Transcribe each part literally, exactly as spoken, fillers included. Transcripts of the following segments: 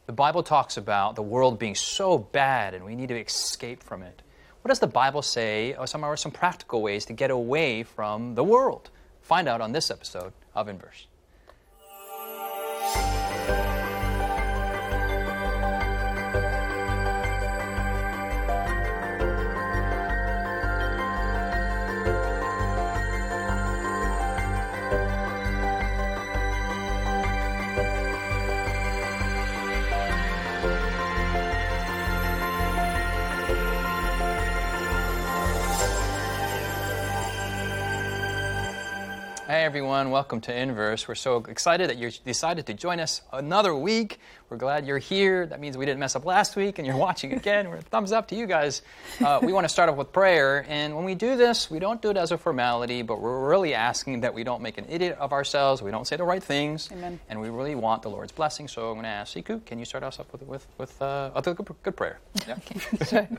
the Bible talks about the world being so bad and we need to escape from it. What does the Bible say are some, are some practical ways to get away from the world? Find out on this episode of In Verse. Hey everyone, welcome to In Verse. We're so excited that you decided to join us another week. We're glad you're here. That means we didn't mess up last week and you're watching again. We're thumbs up to you guys. Uh, we want to start off with prayer, and when we do this, we don't do it as a formality, but we're really asking that we don't make an idiot of ourselves, we don't say the right things, Amen. And we really want the Lord's blessing. So I'm going to ask Siku, can you start us up with with, with uh, a good, good prayer? Yeah. Okay, sure.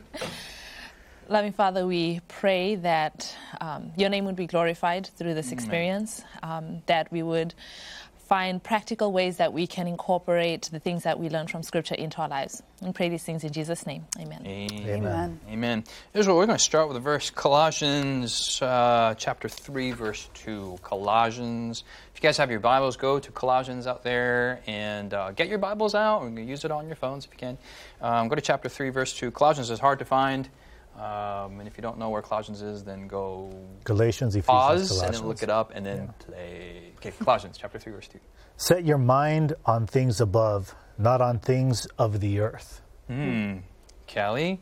Loving Father, we pray that um, your name would be glorified through this experience, um, that we would find practical ways that we can incorporate the things that we learn from Scripture into our lives. And pray these things in Jesus' name. Amen. Amen. Amen. Amen. Here's what we're going to start with a verse, Colossians uh, chapter three, verse two. Colossians. If you guys have your Bibles, go to Colossians out there and uh, get your Bibles out. Or use it on your phones if you can. Um, go to chapter three, verse two. Colossians is hard to find. Um, and if you don't know where Colossians is, then go Galatians, Ephesians, pause Colossians. and then look it up, and then Yeah. today, okay, Colossians chapter three, verse two. Set your mind on things above, not on things of the earth. Hmm. Callie,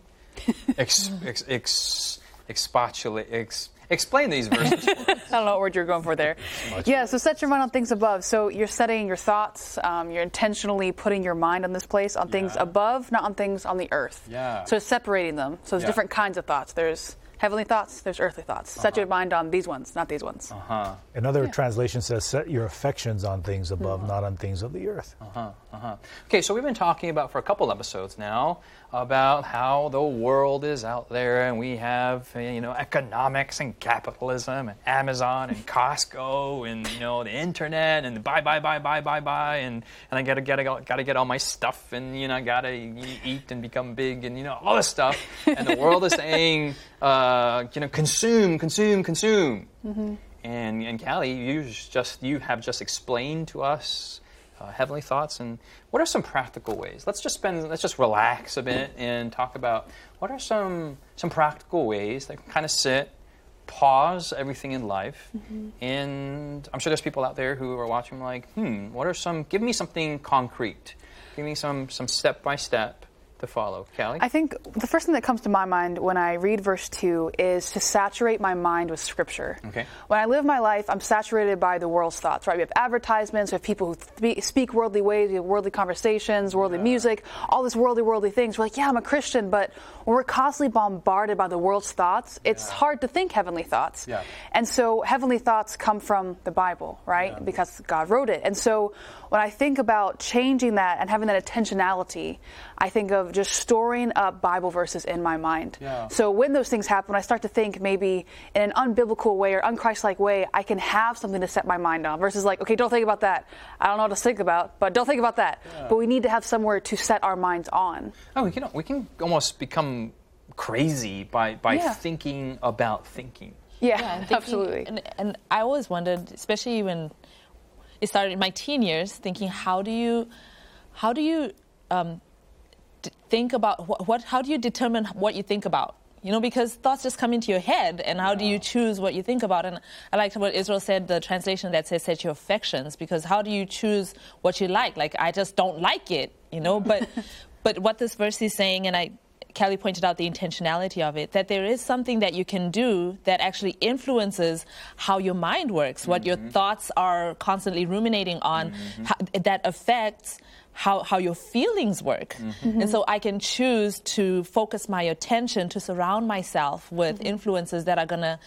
ex, ex, ex, expostulate, ex, explain these verses. I don't know what word you're going for there. Yeah, so set your mind on things above. So you're setting your thoughts, um, you're intentionally putting your mind on this place, on things Yeah. above, not on things on the earth. Yeah. So it's separating them. So there's Yeah. different kinds of thoughts. There's heavenly thoughts, there's earthly thoughts. Set Uh-huh. your mind on these ones, not these ones. Uh-huh. Another translation says, set your affections on things above, Mm-hmm. not on things of the earth. Uh-huh, uh-huh. Okay, so we've been talking about for a couple episodes now about how the world is out there, and we have you know economics and capitalism and Amazon and Costco and you know the internet and the buy buy buy buy buy buy and and I gotta gotta gotta get all my stuff and you know gotta eat and become big and you know all this stuff, and the world is saying uh, you know consume consume consume. Mm-hmm. And and Callie, you just you have just explained to us uh, heavenly thoughts, and what are some practical ways? Let's just spend let's just relax a bit and talk about what are some some practical ways that can kind of sit, pause everything in life, mm-hmm. and I'm sure there's people out there who are watching like, hmm, what are some? Give me something concrete. Give me some some step by step to follow. Callie? I think the first thing that comes to my mind when I read verse two is to saturate my mind with Scripture. Okay. When I live my life, I'm saturated by the world's thoughts, right? We have advertisements, we have people who th- speak worldly ways, we have worldly conversations, worldly Yeah. music, all this worldly, worldly things. We're like, yeah, I'm a Christian, but when we're constantly bombarded by the world's thoughts, it's Yeah. hard to think heavenly thoughts. Yeah. And so heavenly thoughts come from the Bible, right? Yeah. Because God wrote it. And so when I think about changing that and having that intentionality, I think of just storing up Bible verses in my mind. Yeah. So when those things happen, when I start to think maybe in an unbiblical way or unchrist-like way, I can have something to set my mind on versus like, okay, don't think about that. I don't know what to think about, but don't think about that. Yeah. But we need to have somewhere to set our minds on. Oh, we can we can almost become crazy by by Yeah. thinking about thinking. Yeah, Yeah, and thinking- absolutely. And, and I always wondered, especially when it started in my teen years, thinking how do you, how do you um, d- think about what, what? How do you determine what you think about? You know, because thoughts just come into your head, and how do you choose what you think about? And I liked what Israel said, the translation that says set your affections, because how do you choose what you like? Like, I just don't like it, you know, but but what this verse is saying, and I. Kelly pointed out the intentionality of it, that there is something that you can do that actually influences how your mind works, mm-hmm. what your thoughts are constantly ruminating on, mm-hmm. how, that affects how, how your feelings work. Mm-hmm. And so I can choose to focus my attention to surround myself with mm-hmm. influences that are going to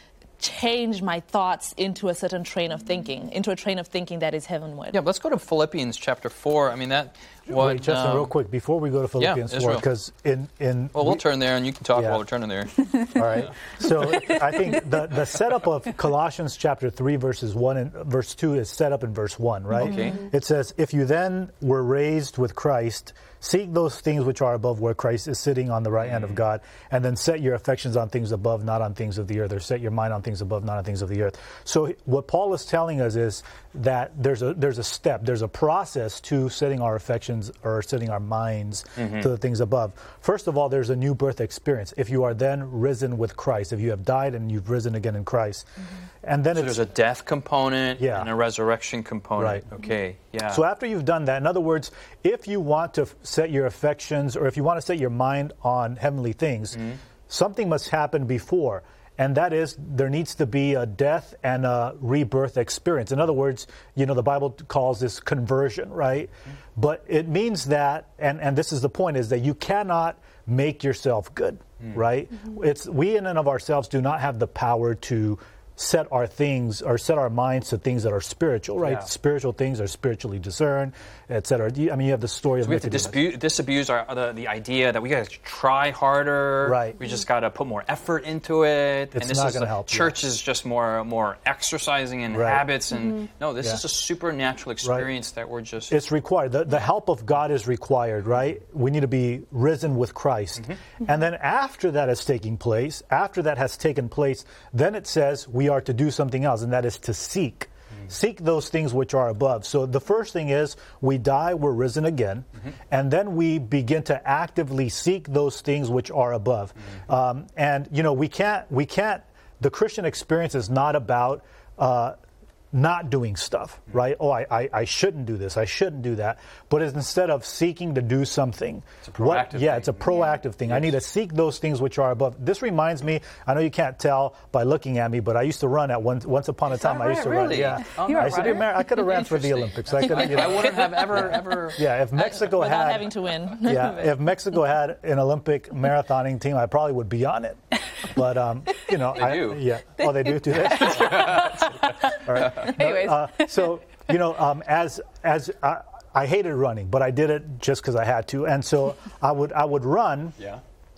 change my thoughts into a certain train of thinking, into a train of thinking that is heavenward. Yeah, let's go to Philippians chapter four. I mean, that What, Wait, Justin, um, real quick, before we go to Philippians Israel. four, because in, in Well, we'll we- turn there, and you can talk Yeah. while we're turning there. all right. So I think the, the setup of Colossians chapter three, verses one and verse two is set up in verse one, right? Okay. It says, if you then were raised with Christ, seek those things which are above where Christ is sitting on the right hand of God, and then set your affections on things above, not on things of the earth, or set your mind on things above, not on things of the earth. So what Paul is telling us is that there's a there's a step, there's a process to setting our affections or setting our minds to the things above. First of all, there's a new birth experience. If you are then risen with Christ, if you have died and you've risen again in Christ, and then So it's there's a death component Yeah. and a resurrection component. Right. Okay, yeah. So after you've done that, in other words, if you want to f- set your affections or if you want to set your mind on heavenly things, Mm-hmm. something must happen before. And that is, there needs to be a death and a rebirth experience. In other words, you know, the Bible calls this conversion, right? Mm-hmm. But it means that, and, and this is the point, is that you cannot make yourself good, Mm. right? It's we in and of ourselves do not have the power to set our things or set our minds to things that are spiritual, right? Yeah. Spiritual things are spiritually discerned, et cetera. You- I mean, you have the story of we have to Nicodemus. dispute, disabuse our, the, the idea that we got to try harder. Right. We just got to put more effort into it. It's and this not is gonna the- help, Church is just more more exercising and Right. habits. And no, this Yeah. is a supernatural experience that we're just. It's required. The, the help of God is required, right? We need to be risen with Christ. And then after that is taking place, after that has taken place, then it says we are to do something else, and that is to seek. Seek those things which are above. So the first thing is we die, we're risen again, and then we begin to actively seek those things which are above. Um, and you know, we can't, we can't. The Christian experience is not about uh, not doing stuff, right? Oh, I, I, I shouldn't do this, I shouldn't do that. But it's instead of seeking to do something, It's a proactive yeah, thing. it's a proactive thing. I need to seek those things which are above. This reminds me, I know you can't tell by looking at me, but I used to run at one, once upon a time. that I used right? to run, Really? yeah. Oh, You're I a used to be a runner? Mar- I could have ran for the Interesting. Olympics. I could, I, you know, I wouldn't have ever, ever. yeah, if Mexico without had having to win. yeah, if Mexico had an Olympic marathoning team, I probably would be on it. But um, you know, They I, do. yeah. Oh, they do, do they? All right. Anyways. Uh, so you know, um, as as I, I hated running, but I did it just because I had to, and so I would I would run, Yeah.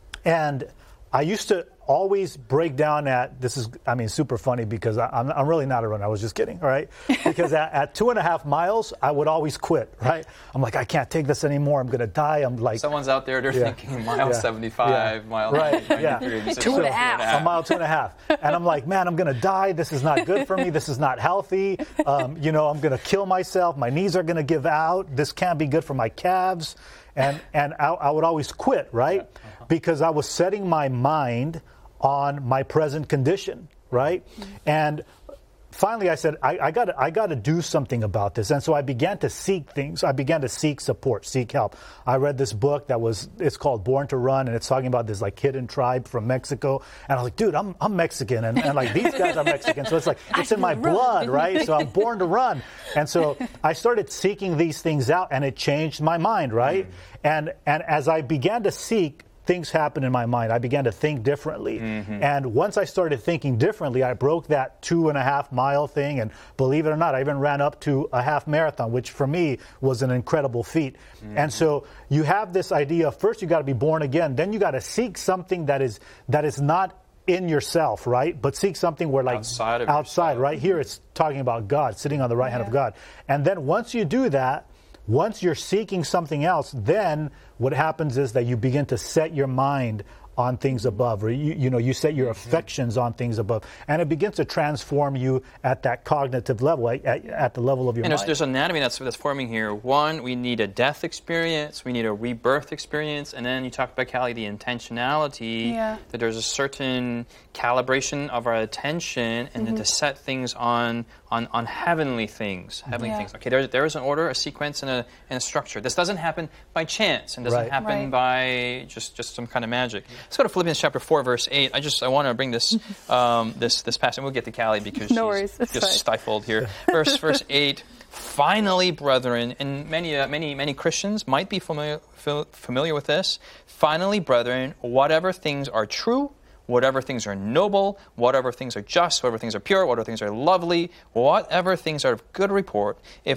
and I used to always break down at, this is, I mean, super funny because I, I'm, I'm really not a runner. I was just kidding, all right? Because at, at two and a half miles, I would always quit, right? I'm like, I can't take this anymore. I'm going to die. I'm like, Someone's out there, they're Yeah. thinking mile Yeah. seventy-five, Yeah. mile Right, yeah. ninety-three, Two and a half. a mile, two and a half. And I'm like, man, I'm going to die. This is not good for me. This is not healthy. Um, you know, I'm going to kill myself. My knees are going to give out. This can't be good for my calves. And, and I, I would always quit, right? Uh-huh. Because I was setting my mind on my present condition, right? And finally I said, I, I got I got to do something about this. And so I began to seek things. I began to seek support, seek help. I read this book that was, it's called Born to Run, and it's talking about this like hidden tribe from Mexico. And I was like, dude, I'm I'm Mexican, and, and like these guys are Mexican. So it's like, it's in my blood, right? So I'm born to run. And so I started seeking these things out, and it changed my mind, right? And and as I began to seek, things happened in my mind. I began to think differently. And once I started thinking differently, I broke that two and a half mile thing. And believe it or not, I even ran up to a half marathon, which for me was an incredible feat. And so you have this idea of first you got to be born again. Then you got to seek something that is that is not in yourself, right? But seek something where like Outside of outside, yourself. right? Here it's talking about God, sitting on the right hand of God. And then once you do that, once you're seeking something else, then what happens is that you begin to set your mind on things above, or you, you know, you set your affections on things above, and it begins to transform you at that cognitive level, at, at, at the level of your And there's, mind. there's anatomy that's, that's forming here. One, we need a death experience, we need a rebirth experience, and then you talked about, Callie, the intentionality, Yeah. that there's a certain calibration of our attention, and then to set things on on, on heavenvenly things, heavenly Yeah. things. Okay, there, there is an order, a sequence, and a, and a structure. This doesn't happen by chance, and doesn't Right. happen Right. by just, just some kind of magic. Let's go to Philippians chapter four, verse eight. I just I want to bring this um, this this passage, and we'll get to Callie because No she's worries, it's just fine. stifled here. Verse verse eight. Finally, brethren, and many uh, many many Christians might be familiar fil- familiar with this. Finally, brethren, whatever things are true, whatever things are noble, whatever things are just, whatever things are pure, whatever things are lovely, whatever things are of good report, if there's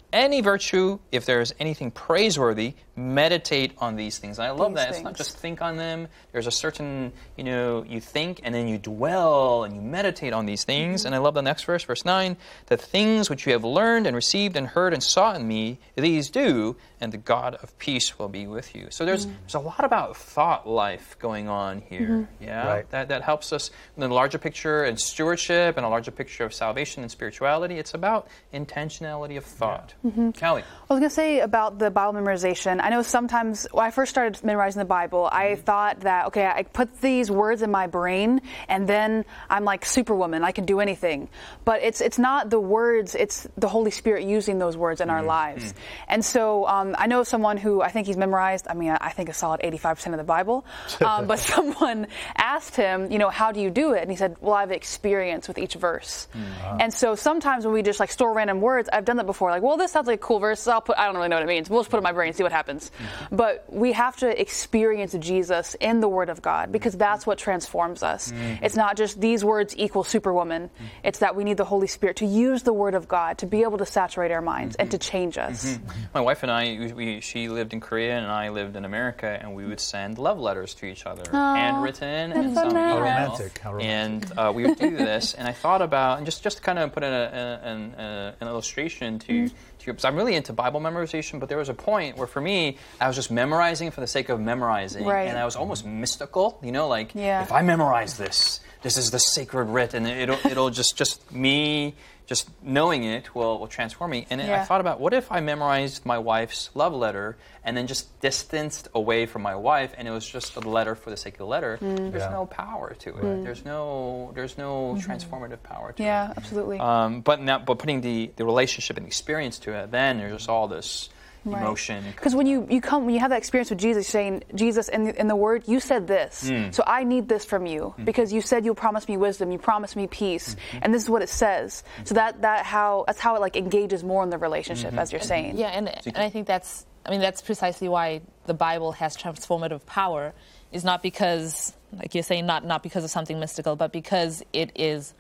any virtue, if there is anything praiseworthy, meditate on these things. And I love These that. It's not things. just think on them. There's a certain, you know, you think and then you dwell and you meditate on these things. And I love the next verse, verse nine. The things which you have learned and received and heard and saw in me, these do, and the God of peace will be with you. So there's, there's a lot about thought life going on here. Yeah, Right. that, that helps us in the larger picture and stewardship and a larger picture of salvation and spirituality. It's about intentionality of thought. Callie. I was going to say about the Bible memorization. I know sometimes when I first started memorizing the Bible, I thought that, okay, I put these words in my brain and then I'm like Superwoman. I can do anything. But it's it's not the words, it's the Holy Spirit using those words in our lives. And so um, I know someone who I think he's memorized, I mean, I think a solid eighty-five percent of the Bible. Um, but someone asked him, you know, how do you do it? And he said, well, I have experience with each verse. And so sometimes when we just like store random words, I've done that before. Like, well, this sounds like a cool verse. So I'll put, I don't really know what it means. We'll just put it in my brain and see what happens. But we have to experience Jesus in the Word of God because that's what transforms us. It's not just these words equal Superwoman. It's that we need the Holy Spirit to use the Word of God to be able to saturate our minds and to change us. My wife and I, we, we, she lived in Korea and I lived in America, and we would send love letters to each other, handwritten and so some nice. email. How romantic, how romantic. And uh, we would do this, and I thought about, and just, just to kind of put in a, a, an, a, an illustration to, to because I'm really into Bible memorization, but there was a point where for me, I was just memorizing for the sake of memorizing, Right. and I was almost mystical, you know, like, Yeah. if I memorize this, this is the sacred writ, and it'll, it'll just, just me, just knowing it will, will transform me. And I Yeah. thought about, what if I memorized my wife's love letter and then just distanced away from my wife, and it was just a letter for the sake of the letter? There's Yeah. no power to it. There's no, there's no transformative power to Yeah, it. absolutely. Um, but now, but putting the, the relationship and experience to it, then there's just all this emotion. Because when you, you come when you have that experience with Jesus, you're saying, Jesus, in the, in the Word, you said this, so I need this from you because you said you'll promise me wisdom, you promised me peace, and this is what it says. So that that how that's how it like engages more in the relationship, as you're saying. Yeah, and, and I think that's, I mean, that's precisely why the Bible has transformative power, is not because, like you're saying, not, not because of something mystical, but because it is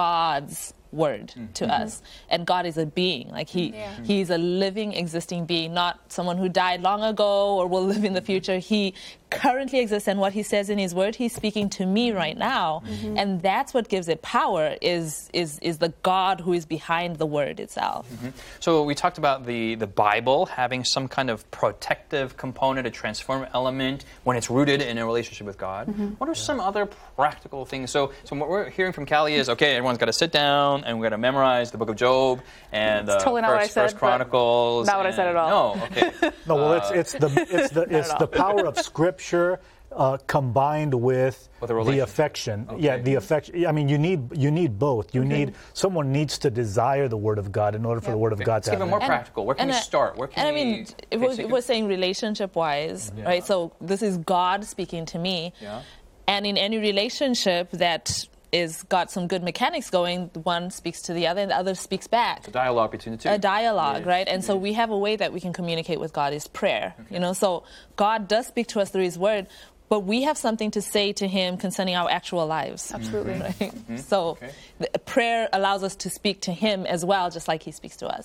God's word to us. And God is a being. Like he Yeah. he's a living, existing being, not someone who died long ago or will live in the future. He currently exists, and what he says in his word, he's speaking to me right now. And that's what gives it power, is is is the God who is behind the word itself. So we talked about the, the Bible having some kind of protective component, a transformative element when it's rooted in a relationship with God. What are some other practical things? So, so what we're hearing from Callie is, okay, everyone's got to sit down and we've got to memorize the book of Job and uh, It's totally not what I First, said, First but Chronicles. not what I said and- at all. No, okay. No, well, it's it's the it's the it's at the all. power of Scripture uh, combined with, With a the relationship. affection. Okay. Yeah, the affection. I mean, you need you need both. You need someone needs to desire the Word of God in order for the Word of God Let's to give have it more an- practical. Where can we I- start? Where can and we? I mean, it okay, was, so you it was saying relationship-wise, Yeah. right? So this is God speaking to me, Yeah. and in any relationship that is got some good mechanics going, one speaks to the other, and the other speaks back. a dialogue between the two. A dialogue, Yes, right? And so yes. we have a way that we can communicate with God is prayer. You know, so God does speak to us through His Word, but we have something to say to Him concerning our actual lives. Absolutely. Right? So Okay. the prayer allows us to speak to Him as well, just like He speaks to us.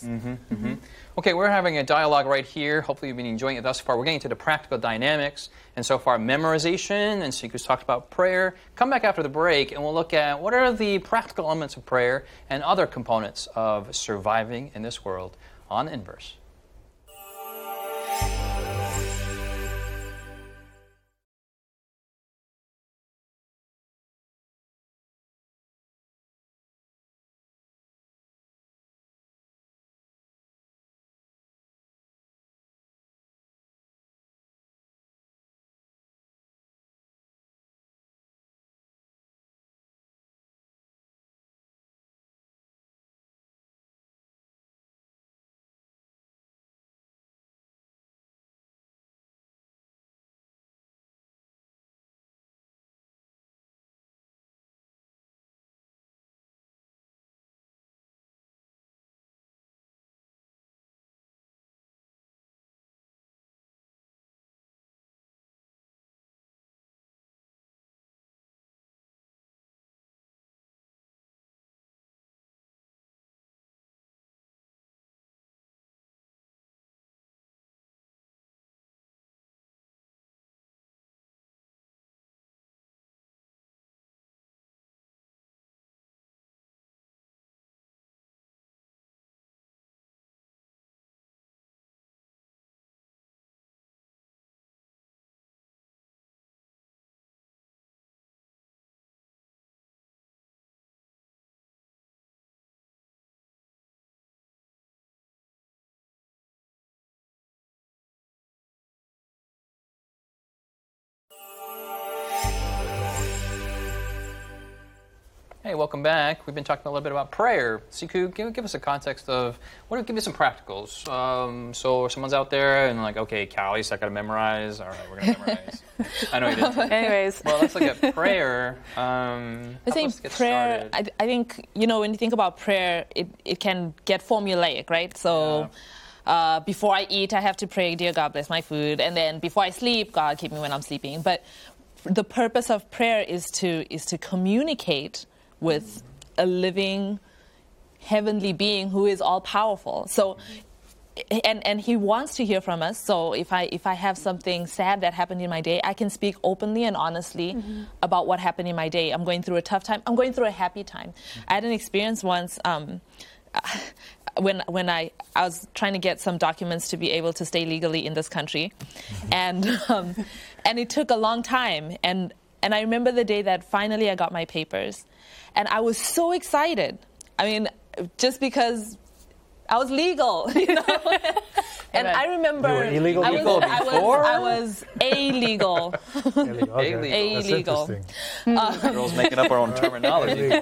Okay, we're having a dialogue right here. Hopefully you've been enjoying it thus far. We're getting to the practical dynamics. And so far, memorization, and Siku's talked about prayer. Come back after the break, and we'll look at what are the practical elements of prayer and other components of surviving in this world on Inverse. Hey, welcome back. We've been talking a little bit about prayer. Siku, give, give us a context of, what? Give me some practicals. Um, so someone's out there and like, okay, Callie, so I got to memorize. All right, we're going to memorize. I know you didn't. Anyways. Well, let's look at prayer. Um, I think prayer, I, I think, you know, when you think about prayer, it, it can get formulaic, right? So yeah. uh, before I eat, I have to pray, dear God, bless my food. And then before I sleep, God, keep me when I'm sleeping. But the purpose of prayer is to is to communicate with a living, heavenly being who is all-powerful. So, and and he wants to hear from us. So if I if I have something sad that happened in my day, I can speak openly and honestly mm-hmm. about what happened in my day. I'm going through a tough time. I'm going through a happy time. I had an experience once um, when when I, I was trying to get some documents to be able to stay legally in this country. Mm-hmm. And um, and it took a long time. And And I remember the day that finally I got my papers. And I was so excited. I mean, just because I was legal, you know? And I remember... You were illegal I was, before? I was, I was illegal. Illegal. Okay. Illegal. That's Uh, Girls making up our own terminology.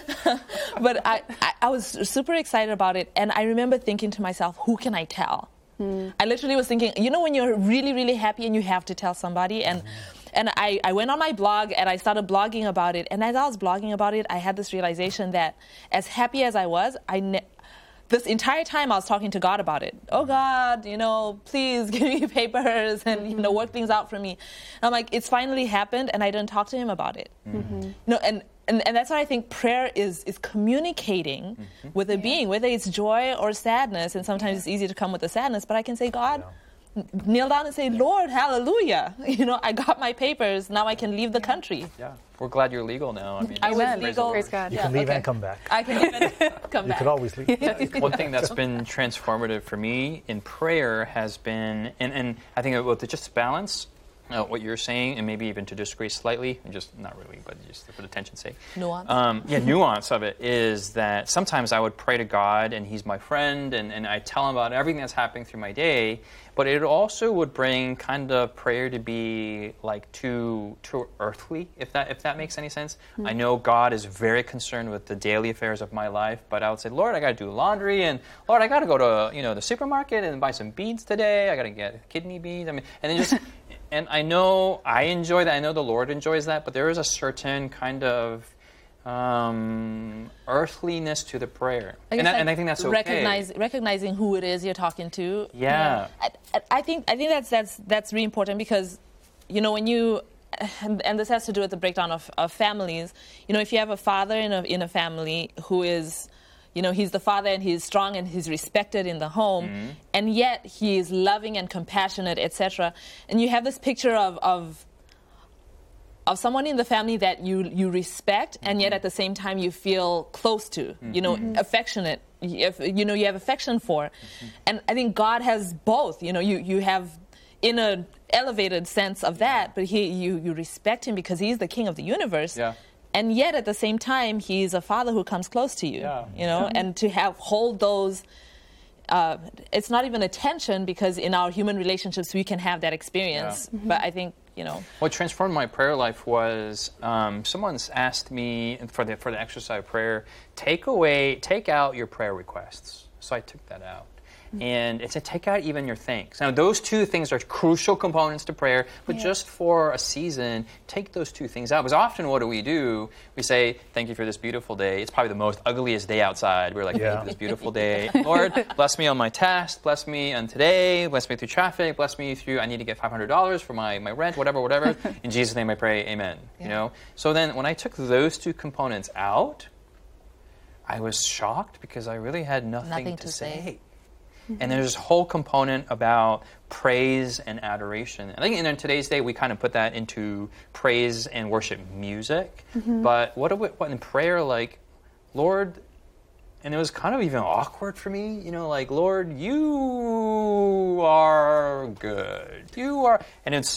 But I, I, I was super excited about it. And I remember thinking to myself, who can I tell? Hmm. I literally was thinking, you know when you're really, really happy and you have to tell somebody? And... Mm-hmm. And I, I went on my blog and I started blogging about it. And as I was blogging about it, I had this realization that as happy as I was, I ne- this entire time I was talking to God about it. Oh, God, you know, please give me papers and, you know, work things out for me. And I'm like, it's finally happened, and I didn't talk to him about it. Mm-hmm. You know, and, and, and that's why I think prayer is, is communicating mm-hmm. with a yeah. being, whether it's joy or sadness. And sometimes it's easy to come with the sadness, but I can say, God... Yeah. kneel down and say, Lord, hallelujah. You know, I got my papers. Now I can leave the country. Yeah. We're glad you're legal now. I mean, I was legal. Praise God. You yeah, can leave okay. and come back. I can leave and come you back. You could always leave. One thing that's been transformative for me in prayer has been, and, and I think about the just balance, uh, what you're saying, and maybe even to disagree slightly, and just not really, but just for the tension's sake. Nuance. Um, yeah, nuance of it is that sometimes I would pray to God, and He's my friend, and, and I tell Him about everything that's happening through my day. But it also would bring kind of prayer to be like too too earthly, if that if that makes any sense. Mm-hmm. I know God is very concerned with the daily affairs of my life, but I would say, Lord, I got to do laundry, and Lord, I got to go to you know the supermarket and buy some beans today. I got to get kidney beans. I mean, and then just and I know I enjoy that. I know the Lord enjoys that, but there is a certain kind of um, earthliness to the prayer, and, that, like and I think that's okay. Recognize, recognizing who it is you're talking to. Yeah, I, I think I think that's that's that's really important because, you know, when you and, and this has to do with the breakdown of, of families. You know, if you have a father in a in a family who is, you know, he's the father and he's strong and he's respected in the home, mm-hmm. and yet he is loving and compassionate, et cetera. And you have this picture of of. of someone in the family that you you respect, mm-hmm. and yet at the same time you feel close to, mm-hmm. you know, mm-hmm. affectionate, you, you know, you have affection for. Mm-hmm. And I think God has both, you know, you, you have in an elevated sense of that, but he you, you respect him because he's the king of the universe. Yeah. And yet at the same time, he's a father who comes close to you, yeah. you know, and to have hold those, uh, it's not even a tension because in our human relationships, we can have that experience. Yeah. Mm-hmm. But I think, you know. What transformed my prayer life was um, someone's asked me for the for the exercise of prayer, take away, take out your prayer requests. So I took that out. Mm-hmm. And it said, take out even your thanks. Now, those two things are crucial components to prayer, but yeah. just for a season, take those two things out. Because often what do we do? We say, thank you for this beautiful day. It's probably the most ugliest day outside. We're like, yeah. thank you for this beautiful day. Lord, bless me on my test. Bless me on today. Bless me through traffic. Bless me through, I need to get five hundred dollars for my, my rent, whatever, whatever. In Jesus' name I pray, amen. Yeah. You know. So then when I took those two components out, I was shocked because I really had nothing, nothing to, to say. say. And there's this whole component about praise and adoration. I think in today's day, we kind of put that into praise and worship music. Mm-hmm. But what, we, what in prayer, like, Lord, and it was kind of even awkward for me, you know, like, Lord, you are good. You are, and it's,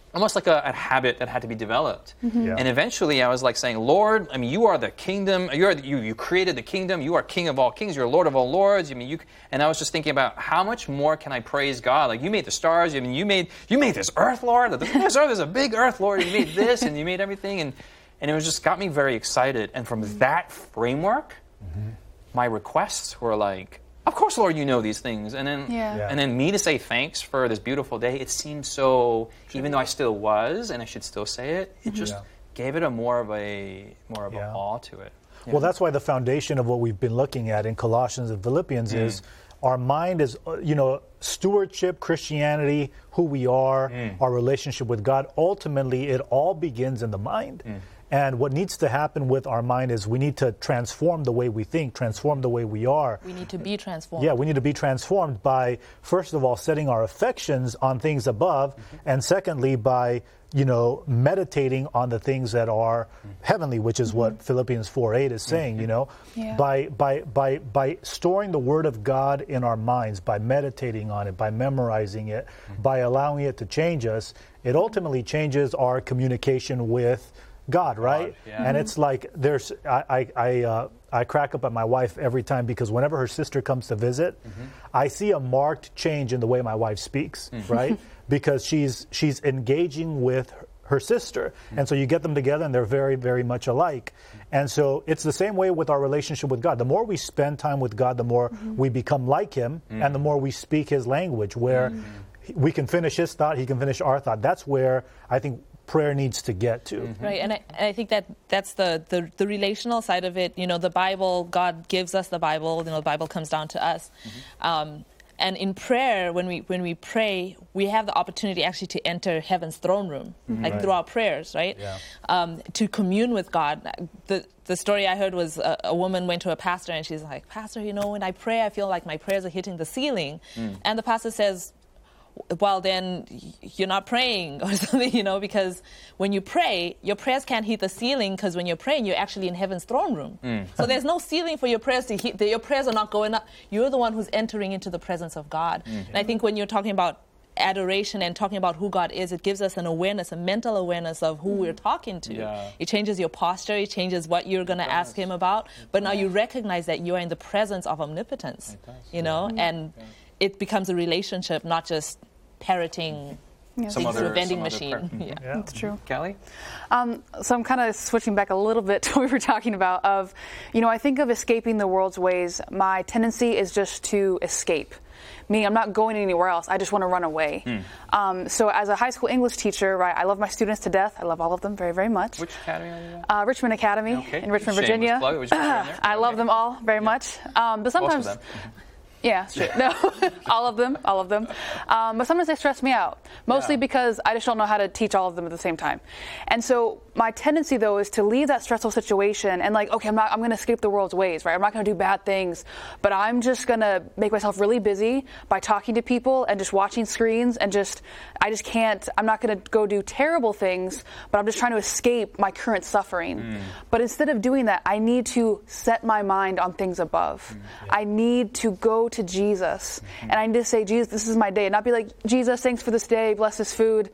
almost like a, a habit that had to be developed. Mm-hmm. Yeah. And eventually I was like saying, Lord, I mean, you are the kingdom, you, are the, you, you created the kingdom, you are king of all kings, you're Lord of all lords. I mean, you, and I was just thinking about how much more can I praise God? Like, you made the stars, I mean, you made you made this earth, Lord. This earth is a big earth, Lord. You made this and you made everything. And, and it was just got me very excited. And from that framework, mm-hmm. my requests were like, of course, Lord, you know these things. And then Yeah. Yeah. and then me to say thanks for this beautiful day, it seemed so, even though I still was, and I should still say it, it just Yeah. gave it a more of a more of Yeah. a awe to it. Well, that's why the foundation of what we've been looking at in Colossians and Philippians Mm. is our mind is, uh, you know, stewardship, Christianity, who we are, Mm. our relationship with God. Ultimately, it all begins in the mind. Mm. And what needs to happen with our mind is we need to transform the way we think, transform the way we are. We need to be transformed. Yeah, we need to be transformed by, first of all, setting our affections on things above, Mm-hmm. and secondly, by, you know, meditating on the things that are heavenly, which is what Philippians four eight is saying, you know. Yeah. By, by, by, by storing the Word of God in our minds, by meditating on it, by memorizing it, by allowing it to change us, it ultimately changes our communication with God, right? yeah. And it's like there's I I I, uh, I crack up at my wife every time because whenever her sister comes to visit, Mm-hmm. I see a marked change in the way my wife speaks, Mm. right? Because she's she's engaging with her, her sister, Mm. and so you get them together and they're very very much alike. And so it's the same way with our relationship with God. The more we spend time with God, the more we become like Him, and the more we speak His language, where he- we can finish His thought, He can finish our thought. That's where I think prayer needs to get to. Right, and I, and I think that that's the, the, the relational side of it. You know, the Bible, God gives us the Bible. You know, the Bible comes down to us. Mm-hmm. Um, and in prayer, when we when we pray, we have the opportunity actually to enter heaven's throne room, like Right. through our prayers, right? Yeah. Um, to commune with God. The the story I heard was a, a woman went to a pastor and she's like, Pastor, you know, when I pray, I feel like my prayers are hitting the ceiling. And the pastor says, well, then you're not praying or something, you know, because when you pray, your prayers can't hit the ceiling because when you're praying, you're actually in heaven's throne room. So there's no ceiling for your prayers to hit. Your prayers are not going up. You're the one who's entering into the presence of God. And I think when you're talking about adoration and talking about who God is, it gives us an awareness, a mental awareness of who we're talking to. Yeah. It changes your posture. It changes what you're going to ask Him about. But now you recognize that you are in the presence of omnipotence, you know, and it becomes a relationship, not just parroting Yeah. Some things other- through a vending some other machine. prayer. Yeah. Yeah. That's true. Callie? Um, so I'm kind of switching back a little bit to what we were talking about of, you know, I think of escaping the world's ways. My tendency is just to escape. Meaning I'm not going anywhere else. I just want to run away. Hmm. Um, so as a high school English teacher, right, I love my students to death. I love all of them very, very much. Which academy are you at? Uh, Richmond Academy Okay. in Richmond, Shameless Virginia. plug. We just put it in there. I love Okay. them all very much. Um, but Most of sometimes... them. Yeah, sure. No, all of them, all of them. Um, but sometimes they stress me out, mostly Yeah. because I just don't know how to teach all of them at the same time. And so my tendency, though, is to leave that stressful situation and like, okay, I'm not, I'm going to escape the world's ways, right? I'm not going to do bad things, but I'm just going to make myself really busy by talking to people and just watching screens and just, I just can't, I'm not going to go do terrible things, but I'm just trying to escape my current suffering. Mm. But instead of doing that, I need to set my mind on things above. Mm, I need to go to Jesus. And I need to say, Jesus, this is my day. And not be like, Jesus, thanks for this day. Bless this food.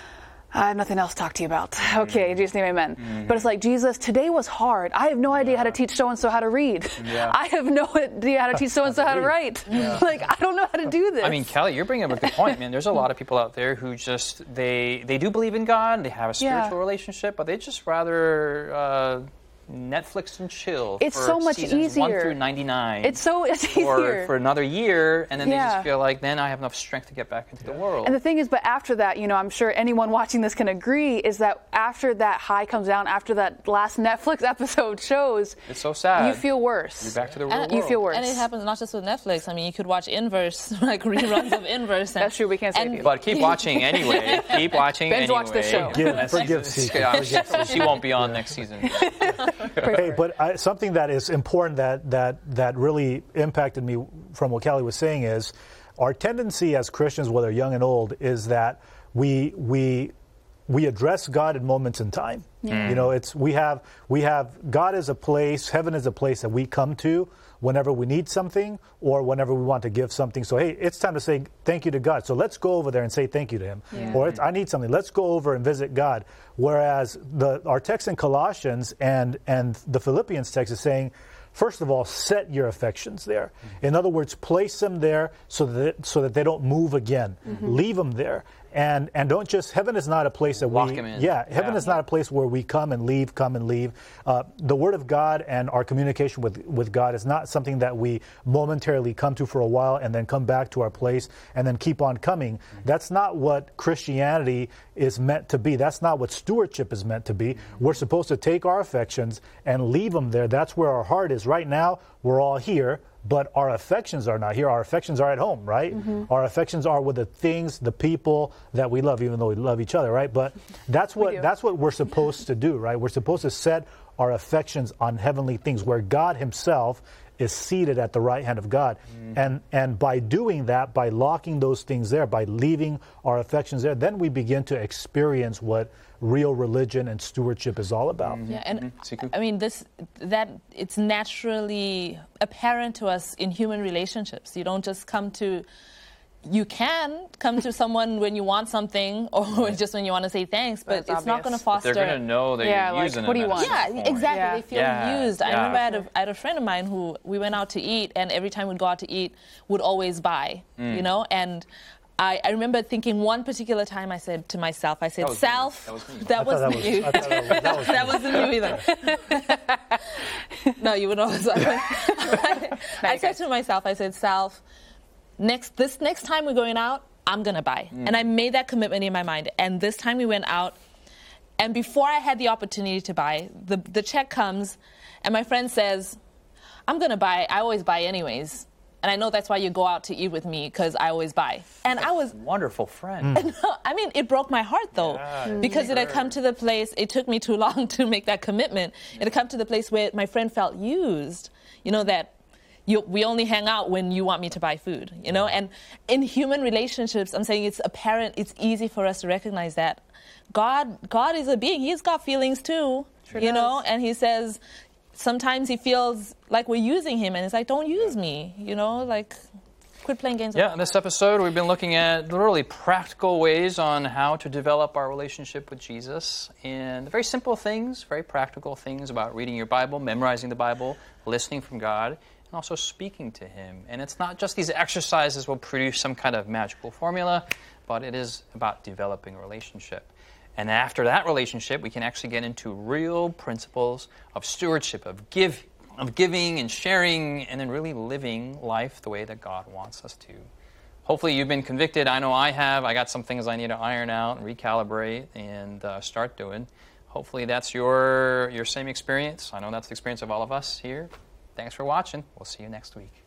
I have nothing else to talk to you about. Okay, in Jesus' name, amen. Mm-hmm. But it's like, Jesus, today was hard. I have no idea how to teach so-and-so how to read. Yeah. I have no idea how to teach so-and-so how to write. Like, I don't know how to do this. I mean, Kelly, you're bringing up a good point, man. There's a lot of people out there who just, they they do believe in God, they have a spiritual Yeah. relationship, but they just rather uh, Netflix and chill It's for so much seasons one easier. through ninety-nine. it's so it's or easier. for another year, and then they Yeah. just feel like, then I have enough strength to get back into the world. And the thing is, but after that, you know, I'm sure anyone watching this can agree, is that after that high comes down, after that last Netflix episode shows, It's so sad. you feel worse. You're back to the real And world. You feel worse. And it happens not just with Netflix. I mean, you could watch Inverse, like reruns of Inverse. And, That's true, we can't save and- you. But keep watching anyway. Keep watching Binge anyway. watch the show. Forgive- That's- forgive Sika. Yeah, she, she won't be on next season. Hey, but I, something that is important that, that, that really impacted me from what Callie was saying is our tendency as Christians, whether young and old, is that we, we we address God in moments in time. You know, it's we have we have God is a place, heaven is a place that we come to whenever we need something or whenever we want to give something. So hey, it's time to say thank you to God. So let's go over there and say thank you to Him. Yeah. Or it's, I need something. Let's go over and visit God. Whereas the our text in Colossians and and the Philippians text is saying, first of all, set your affections there. In other words, place them there so that so that they don't move again. Mm-hmm. Leave them there. And and don't just, heaven is not a place that Lock we, him in. yeah, heaven Yeah. is not a place where we come and leave, come and leave. Uh, the Word of God and our communication with, with God is not something that we momentarily come to for a while and then come back to our place and then keep on coming. That's not what Christianity is meant to be. That's not what stewardship is meant to be. We're supposed to take our affections and leave them there. That's where our heart is. Right now, we're all here, but our affections are not here. Our affections are at home, right? Mm-hmm. Our affections are with the things, the people that we love, even though we love each other, right? But that's what that's what we're supposed to do, right? We're supposed to set our affections on heavenly things where God Himself is seated at the right hand of God. Mm-hmm. And and by doing that, by locking those things there, by leaving our affections there, then we begin to experience what real religion and stewardship is all about. Yeah, and Mm-hmm. I mean this that it's naturally apparent to us in human relationships. You don't just come to you can come to someone when you want something or just when you want to say thanks, but That's it's not obvious. going to But foster. they're going to know that Yeah, you're like, using what do them you at a want? Yeah, certain point. exactly. Yeah. They feel Yeah, used. I yeah. remember I had, a, I had a friend of mine who we went out to eat, and every time we'd go out to eat, would always buy, Mm. you know? And I, I remember thinking one particular time I said to myself, I said, That was me. Self, That was me. that I thought wasn't that was- you. I thought that was- that was That wasn't you either. No, you would always. I said to myself, I said, Self, next this next time we're going out, I'm gonna buy. Mm. And I made that commitment in my mind. And this time we went out, and before I had the opportunity to buy, the the check comes, and my friend says, I'm gonna buy. I always buy anyways. And I know that's why you go out to eat with me, because I always buy. And I was Wonderful friend. I mean, it broke my heart, though, Yeah, because it had come to the place, it took me too long to make that commitment. It had come to the place where my friend felt used, you know, that you, we only hang out when you want me to buy food, you know? And in human relationships, I'm saying it's apparent, it's easy for us to recognize that. God, God is a being. He's got feelings, too, Sure you does. know? And He says, sometimes He feels like we're using Him, and it's like, don't use me, you know? Like, quit playing games. Yeah, in this episode, we've been looking at literally practical ways on how to develop our relationship with Jesus. And very simple things, very practical things about reading your Bible, memorizing the Bible, listening from God, and also speaking to Him. And it's not just these exercises will produce some kind of magical formula, but it is about developing a relationship. And after that relationship, we can actually get into real principles of stewardship, of give, of giving and sharing, and then really living life the way that God wants us to. Hopefully you've been convicted. I know I have. I got some things I need to iron out and recalibrate and uh, start doing. Hopefully that's your, your same experience. I know that's the experience of all of us here. Thanks for watching. We'll see you next week.